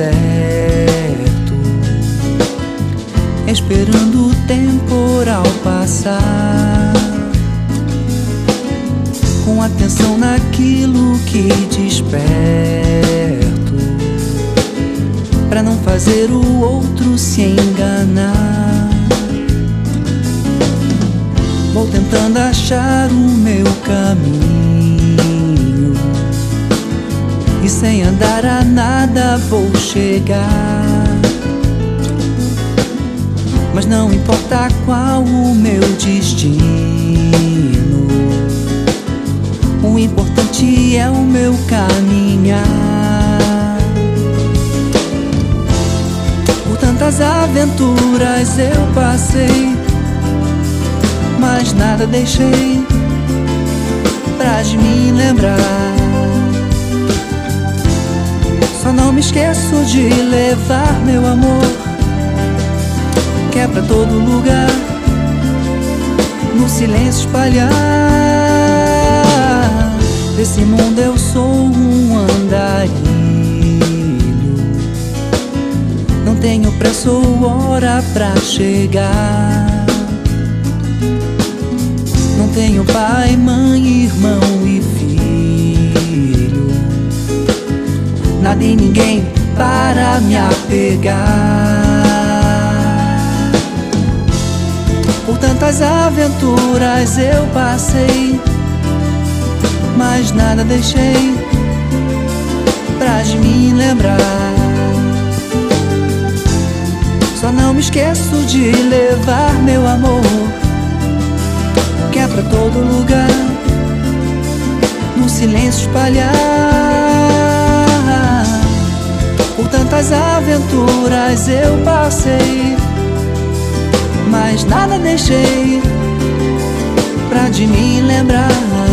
certo, esperando o temporal passar, com atenção naquilo que desperto, pra não fazer o outro se enganar. Vou tentando achar o meu caminho, e sem andar a nada vou chegar. Mas não importa qual o meu destino, o importante é o meu caminhar. Por tantas aventuras eu passei, mas nada deixei pra de me lembrar. Só não me esqueço de levar meu amor, que é pra todo lugar, no silêncio espalhar. Desse mundo eu sou um andarilho, não tenho pressa ou hora pra chegar. Não tenho pai, mãe, irmão e filho, nada e ninguém para me apegar. Por tantas aventuras eu passei, mas nada deixei pra de me lembrar. Só não me esqueço de levar meu amor, que é pra todo lugar, no silêncio espalhar. Por tantas aventuras eu passei, mas nada deixei pra de me lembrar.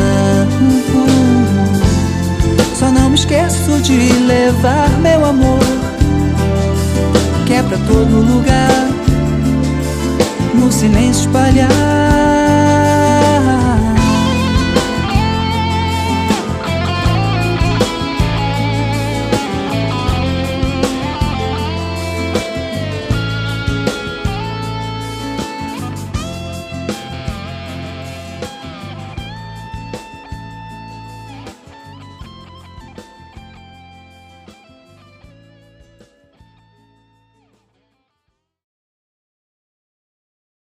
Só não me esqueço de levar meu amor, que é pra todo lugar, no silêncio espalhar.